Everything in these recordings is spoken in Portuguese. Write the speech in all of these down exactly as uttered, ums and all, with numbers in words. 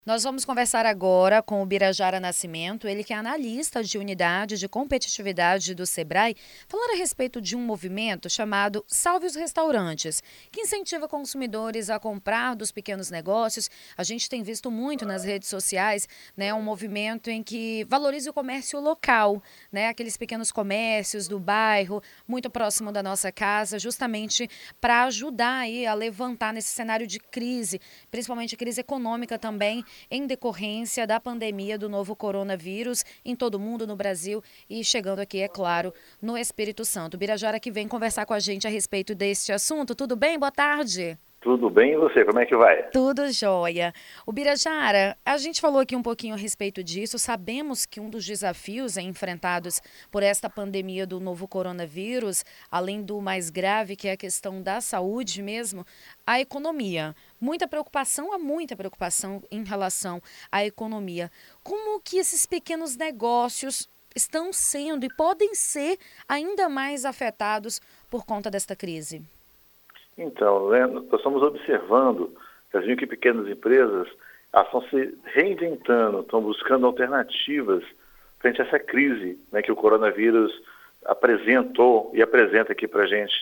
Nós vamos conversar agora com o Birajara Nascimento, ele que é analista de unidade de competitividade do Sebrae, falar a respeito de um movimento chamado Salve os Restaurantes, que incentiva consumidores a comprar dos pequenos negócios. A gente tem visto muito nas redes sociais, né, um movimento em que valoriza o comércio local, né, aqueles pequenos comércios do bairro, muito próximo da nossa casa, justamente para ajudar aí a levantar nesse cenário de crise, principalmente crise econômica também, em decorrência da pandemia do novo coronavírus em todo o mundo, no Brasil e chegando aqui, é claro, no Espírito Santo. Birajara que vem conversar com a gente a respeito deste assunto. Tudo bem? Boa tarde. Tudo bem, e você? Como é que vai? Tudo jóia. O Birajara, a gente falou aqui um pouquinho a respeito disso. Sabemos que um dos desafios enfrentados por esta pandemia do novo coronavírus, além do mais grave, que é a questão da saúde mesmo, a economia. Muita preocupação, há muita preocupação em relação à economia. Como que esses pequenos negócios estão sendo e podem ser ainda mais afetados por conta desta crise? Então, né, nós estamos observando que as micro e pequenas empresas elas estão se reinventando, estão buscando alternativas frente a essa crise, né, que o coronavírus apresentou e apresenta aqui para a gente.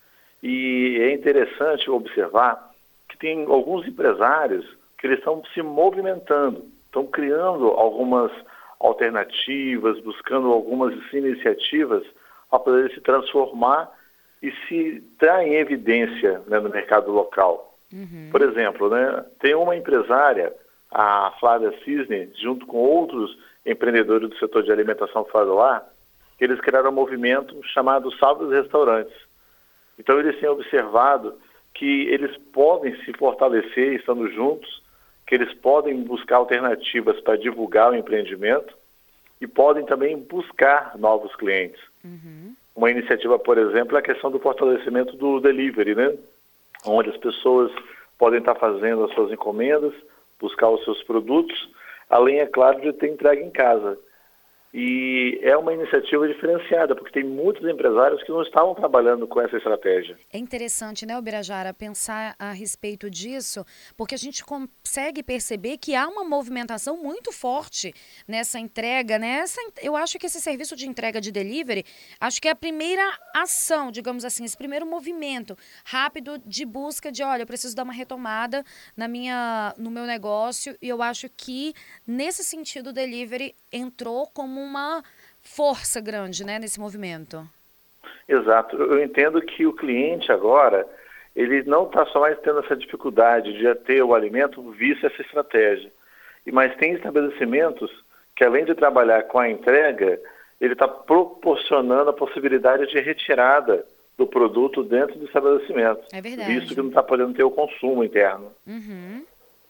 E é interessante observar que tem alguns empresários que eles estão se movimentando, estão criando algumas alternativas, buscando algumas iniciativas para poder se transformar e se traz em evidência, né, no mercado local. Uhum. Por exemplo, né, tem uma empresária, a Flávia Cisne, junto com outros empreendedores do setor de alimentação fora do lar, que eles criaram um movimento chamado Salve os Restaurantes. Então eles têm observado que eles podem se fortalecer estando juntos, que eles podem buscar alternativas para divulgar o empreendimento e podem também buscar novos clientes. Uhum. Uma iniciativa, por exemplo, é a questão do fortalecimento do delivery, né? Onde as pessoas podem estar fazendo as suas encomendas, buscar os seus produtos, além, é claro, de ter entrega em casa. E é uma iniciativa diferenciada, porque tem muitos empresários que não estavam trabalhando com essa estratégia. É interessante, né, Birajara, pensar a respeito disso, porque a gente consegue perceber que há uma movimentação muito forte nessa entrega, né? Essa, eu acho que esse serviço de entrega de delivery, acho que é a primeira ação, digamos assim, esse primeiro movimento rápido de busca de, olha, eu preciso dar uma retomada na minha, no meu negócio, e eu acho que, nesse sentido, o delivery entrou como uma força grande, né, nesse movimento. Exato. Eu entendo que o cliente agora, ele não está só mais tendo essa dificuldade de ter o alimento visto essa estratégia. Mas tem estabelecimentos que, além de trabalhar com a entrega, ele está proporcionando a possibilidade de retirada do produto dentro do estabelecimento. É verdade. Visto que não está podendo ter o consumo interno. Uhum.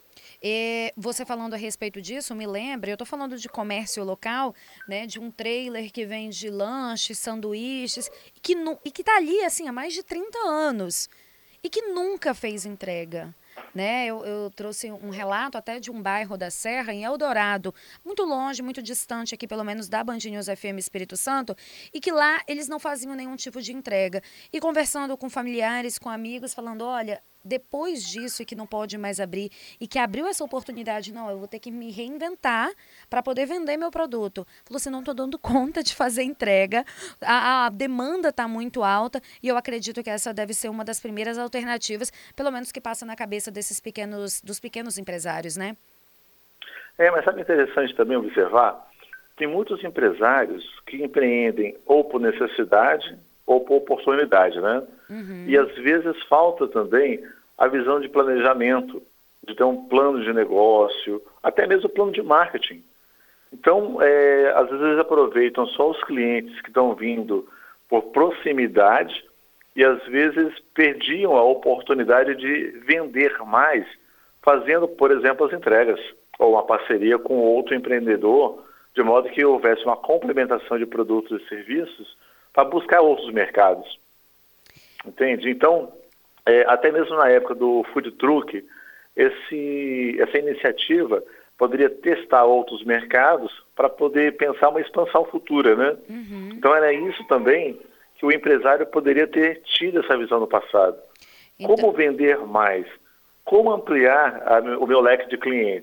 E você falando a respeito disso, me lembra, eu estou falando de comércio local, né, de um trailer que vende lanches, sanduíches, que e que está ali assim, há mais de trinta anos e que nunca fez entrega. Né? Eu, eu trouxe um relato até de um bairro da Serra, em Eldorado, muito longe, muito distante aqui, pelo menos da Band News F M Espírito Santo, e que lá eles não faziam nenhum tipo de entrega. E conversando com familiares, com amigos, falando, olha, depois disso e que não pode mais abrir, e que abriu essa oportunidade, não, eu vou ter que me reinventar para poder vender meu produto. Falou assim, não estou dando conta de fazer entrega, a, a demanda está muito alta, e eu acredito que essa deve ser uma das primeiras alternativas, pelo menos que passa na cabeça desses pequenos, dos pequenos empresários, né? É, mas sabe interessante também observar? Tem muitos empresários que empreendem ou por necessidade ou por oportunidade, né? Uhum. E às vezes falta também a visão de planejamento, de ter um plano de negócio, até mesmo plano de marketing. Então, é, às vezes eles aproveitam só os clientes que estão vindo por proximidade e às vezes perdiam a oportunidade de vender mais, fazendo, por exemplo, as entregas ou uma parceria com outro empreendedor, de modo que houvesse uma complementação de produtos e serviços para buscar outros mercados. Entende? Então, é, até mesmo na época do food truck, esse, essa iniciativa poderia testar outros mercados para poder pensar uma expansão futura, né? Uhum. Então era isso também que o empresário poderia ter tido essa visão no passado. Então... Como vender mais? Como ampliar a, o meu leque de clientes?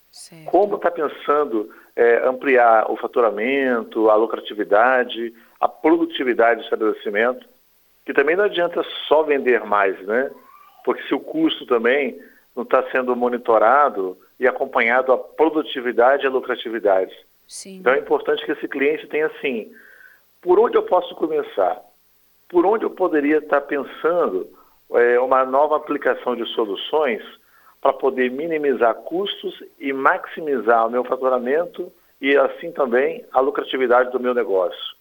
Certo. Como está pensando é, ampliar o faturamento, a lucratividade, a produtividade do estabelecimento, que também não adianta só vender mais, né? Porque se o custo também não está sendo monitorado e acompanhado a produtividade e a lucratividade. Sim. Então é importante que esse cliente tenha assim, por onde eu posso começar? Por onde eu poderia estar pensando é, uma nova aplicação de soluções para poder minimizar custos e maximizar o meu faturamento e assim também a lucratividade do meu negócio.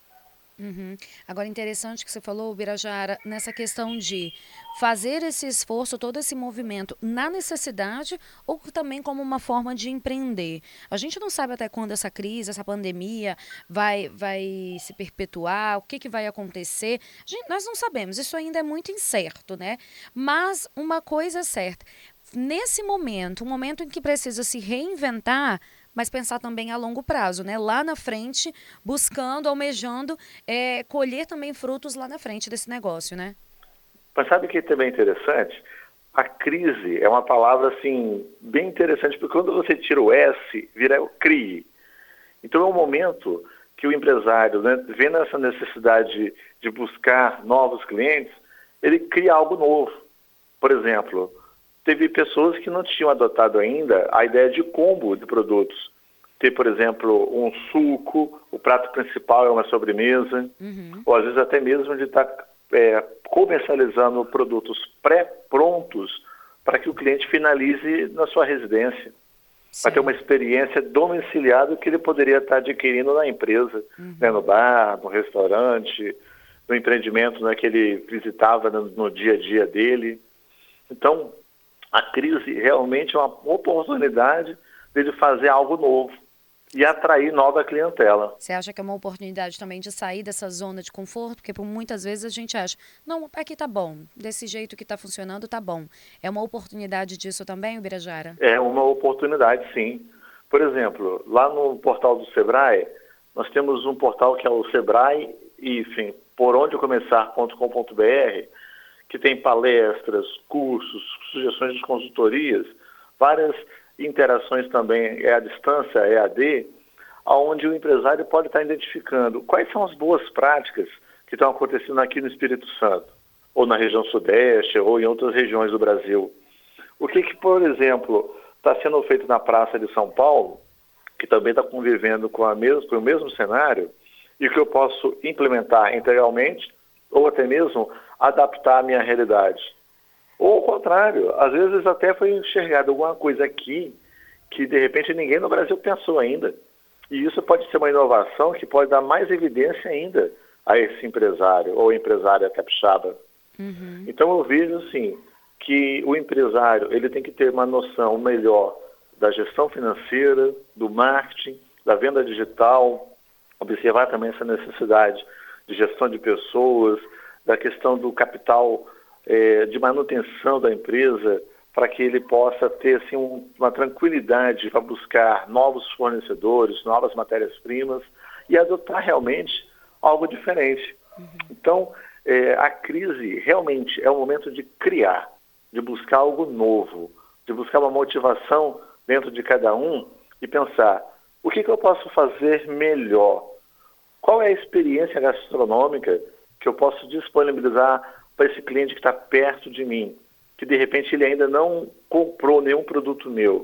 Uhum. Agora, interessante que você falou, Birajara, nessa questão de fazer esse esforço, todo esse movimento na necessidade ou também como uma forma de empreender. A gente não sabe até quando essa crise, essa pandemia vai, vai se perpetuar, o que, que vai acontecer. Gente, nós não sabemos, isso ainda é muito incerto, né? Mas uma coisa é certa, nesse momento, um momento em que precisa se reinventar, mas pensar também a longo prazo, né? Lá na frente, buscando, almejando, é, colher também frutos lá na frente desse negócio, né? Mas sabe o que também é interessante? A crise é uma palavra, assim, bem interessante, porque quando você tira o S, vira o CRI. Então é um momento que o empresário, né, vendo essa necessidade de, de buscar novos clientes, ele cria algo novo. Por exemplo, teve pessoas que não tinham adotado ainda a ideia de combo de produtos. Ter, por exemplo, um suco, o prato principal é uma sobremesa, Uhum. ou às vezes até mesmo de estar é, comercializando produtos pré-prontos para que o cliente finalize na sua residência. Para ter uma experiência domiciliada que ele poderia estar adquirindo na empresa, uhum. né, no bar, no restaurante, no empreendimento, né, que ele visitava no, no dia a dia dele. Então, a crise realmente é uma oportunidade dele fazer algo novo e atrair nova clientela. Você acha que é uma oportunidade também de sair dessa zona de conforto? Porque por muitas vezes a gente acha, não, aqui tá bom, desse jeito que tá funcionando tá bom. É uma oportunidade disso também, Birajara? É uma oportunidade, sim. Por exemplo, lá no portal do Sebrae, nós temos um portal que é o Sebrae, enfim, por onde começar ponto com ponto br, que tem palestras, cursos, sugestões de consultorias, várias interações também é à distância, E A D, onde o empresário pode estar identificando quais são as boas práticas que estão acontecendo aqui no Espírito Santo, ou na região sudeste, ou em outras regiões do Brasil. O que, que por exemplo, está sendo feito na Praça de São Paulo, que também está convivendo com, a mesmo, com o mesmo cenário, e que eu posso implementar integralmente, ou até mesmo adaptar à minha realidade. Ou ao contrário, às vezes até foi enxergado alguma coisa aqui que de repente ninguém no Brasil pensou ainda. E isso pode ser uma inovação que pode dar mais evidência ainda a esse empresário ou empresária capixaba. Uhum. Então eu vejo assim que o empresário ele tem que ter uma noção melhor da gestão financeira, do marketing, da venda digital, observar também essa necessidade de gestão de pessoas, da questão do capital é, de manutenção da empresa, para que ele possa ter assim, um, uma tranquilidade para buscar novos fornecedores, novas matérias-primas e adotar realmente algo diferente. Uhum. Então, é, a crise realmente é um momento de criar, de buscar algo novo, de buscar uma motivação dentro de cada um e pensar, o que, que eu posso fazer melhor? Qual é a experiência gastronômica que eu posso disponibilizar para esse cliente que está perto de mim, que de repente ele ainda não comprou nenhum produto meu?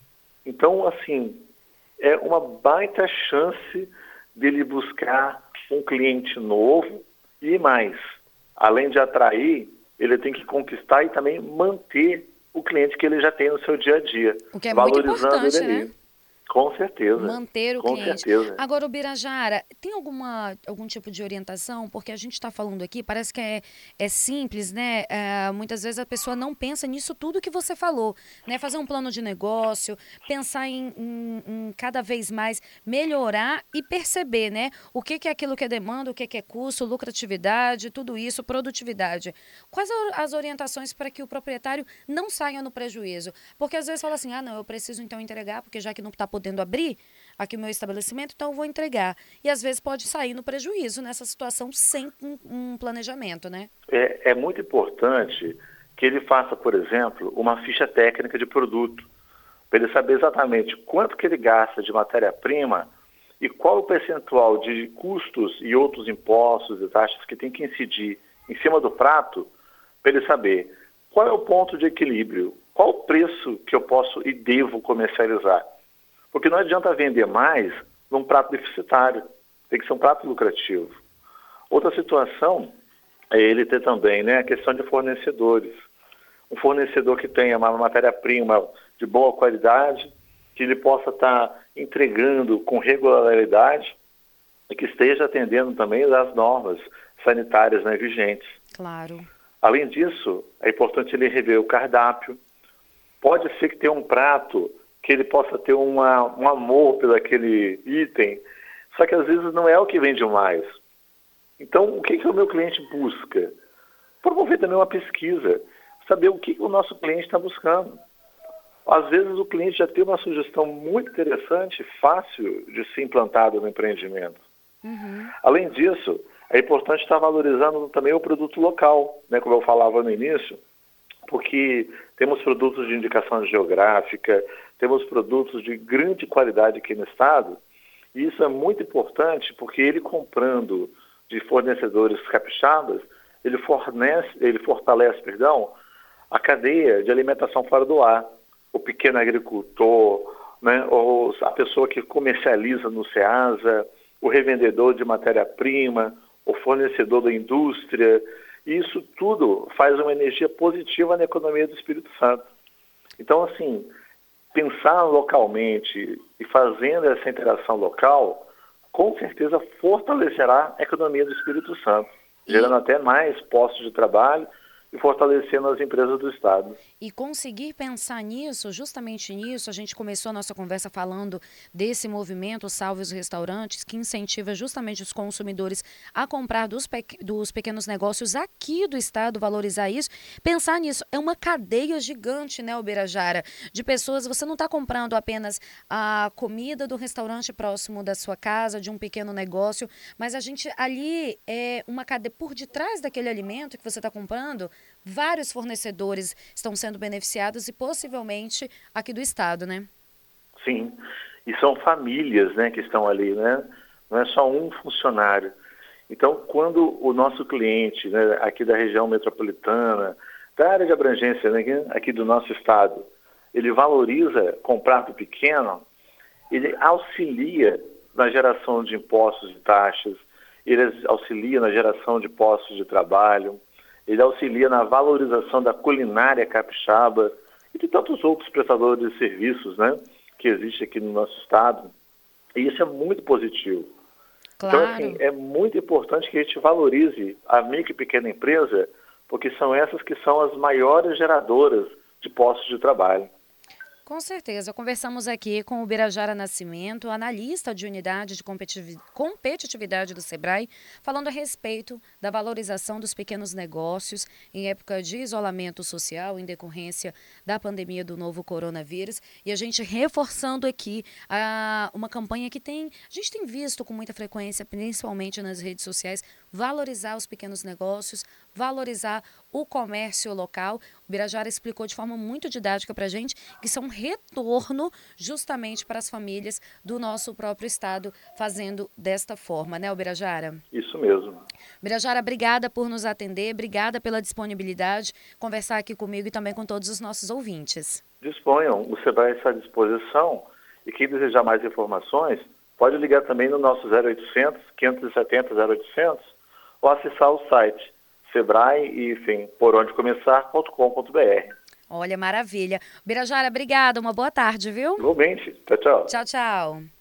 Então, assim, é uma baita chance dele buscar um cliente novo e mais. Além de atrair, ele tem que conquistar e também manter o cliente que ele já tem no seu dia a dia. O que é muito importante, ele ali. né? Com certeza. Manter o com cliente. Certeza. Agora, o Birajara, tem alguma, algum tipo de orientação? Porque a gente está falando aqui, parece que é, é simples, né? É, muitas vezes a pessoa não pensa nisso tudo que você falou, né? Fazer um plano de negócio, pensar em, em, em cada vez mais melhorar e perceber, né? O que, que é aquilo que é demanda, o que, que é custo, lucratividade, tudo isso, produtividade. Quais as orientações para que o proprietário não saia no prejuízo? Porque às vezes fala assim, ah, não, eu preciso então entregar, porque já que não está podendo abrir aqui o meu estabelecimento, então eu vou entregar. E às vezes pode sair no prejuízo nessa situação sem um, um planejamento, né? É, é muito importante que ele faça, por exemplo, uma ficha técnica de produto, para ele saber exatamente quanto que ele gasta de matéria-prima e qual o percentual de custos e outros impostos e taxas que tem que incidir em cima do prato, para ele saber qual é o ponto de equilíbrio, qual o preço que eu posso e devo comercializar. Porque não adianta vender mais num prato deficitário, tem que ser um prato lucrativo. Outra situação é ele ter também, né, a questão de fornecedores. Um fornecedor que tenha uma matéria-prima de boa qualidade, que ele possa estar entregando com regularidade e que esteja atendendo também às normas sanitárias, né, vigentes. Claro. Além disso, é importante ele rever o cardápio. Pode ser que tenha um prato que ele possa ter uma, um amor pelo aquele item, só que às vezes não é o que vende mais. Então, o que, que o meu cliente busca? Promover também uma pesquisa, saber o que, que o nosso cliente está buscando. Às vezes o cliente já tem uma sugestão muito interessante, fácil de ser implantada no empreendimento. Uhum. Além disso, é importante estar valorizando também o produto local, né, como eu falava no início, porque temos produtos de indicação geográfica, temos produtos de grande qualidade aqui no estado, e isso é muito importante porque ele comprando de fornecedores capixabas, ele fornece, ele fortalece, perdão, a cadeia de alimentação fora do ar. O pequeno agricultor, né, ou a pessoa que comercializa no SEASA, o revendedor de matéria-prima, o fornecedor da indústria. Isso tudo faz uma energia positiva na economia do Espírito Santo. Então, assim, pensar localmente e fazendo essa interação local, com certeza fortalecerá a economia do Espírito Santo, gerando até mais postos de trabalho e fortalecendo as empresas do estado. E conseguir pensar nisso, justamente nisso, a gente começou a nossa conversa falando desse movimento Salve os Restaurantes, que incentiva justamente os consumidores a comprar dos, pe dos pequenos negócios aqui do estado, valorizar isso. Pensar nisso, é uma cadeia gigante, né, Ubirajara, de pessoas. Você não está comprando apenas a comida do restaurante próximo da sua casa, de um pequeno negócio, mas a gente ali é uma cadeia por detrás daquele alimento que você está comprando. Vários fornecedores estão sendo beneficiados e possivelmente aqui do estado, né? Sim, e são famílias, né, que estão ali, né? Não é só um funcionário. Então, quando o nosso cliente, né, aqui da região metropolitana, da área de abrangência, né, aqui do nosso estado, ele valoriza comprar do pequeno, ele auxilia na geração de impostos e taxas, ele auxilia na geração de postos de trabalho, ele auxilia na valorização da culinária capixaba e de tantos outros prestadores de serviços, né, que existem aqui no nosso estado. E isso é muito positivo. Claro. Então, assim, é muito importante que a gente valorize a micro e pequena empresa, porque são essas que são as maiores geradoras de postos de trabalho. Com certeza. Conversamos aqui com o Ubirajara Nascimento, analista de unidade de competitividade do Sebrae, falando a respeito da valorização dos pequenos negócios em época de isolamento social em decorrência da pandemia do novo coronavírus. E a gente reforçando aqui a, uma campanha que tem, a gente tem visto com muita frequência, principalmente nas redes sociais, valorizar os pequenos negócios, valorizar o comércio local. O Ubirajara explicou de forma muito didática para a gente que isso é um retorno justamente para as famílias do nosso próprio estado, fazendo desta forma, né, Ubirajara? Isso mesmo. Ubirajara, obrigada por nos atender, obrigada pela disponibilidade, conversar aqui comigo e também com todos os nossos ouvintes. Disponham, o Sebrae está à disposição e quem desejar mais informações pode ligar também no nosso zero oitocentos, quinhentos e setenta, zero oitocentos ou acessar o site Sebrae e, enfim, por onde começar ponto com ponto br. Olha, maravilha. Ubirajara, obrigada, uma boa tarde, viu? Igualmente. Tchau, tchau. Tchau, tchau.